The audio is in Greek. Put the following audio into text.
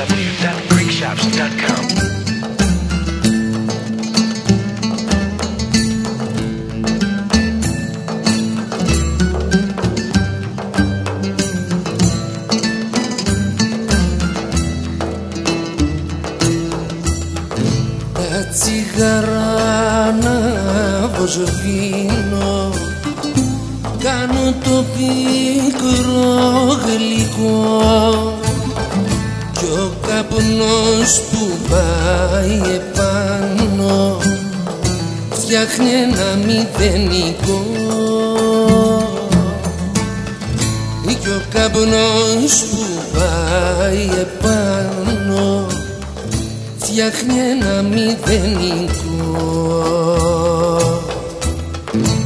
www.freakshops.com. Τα τσιγάρα ανάβω σβήνω, κάνω το πικρό γλυκό κι ο καπνός που πάει επάνω φτιάχνει ένα μηδενικό κι ο καπνός που πάει επάνω φτιάχνει ένα μηδενικό.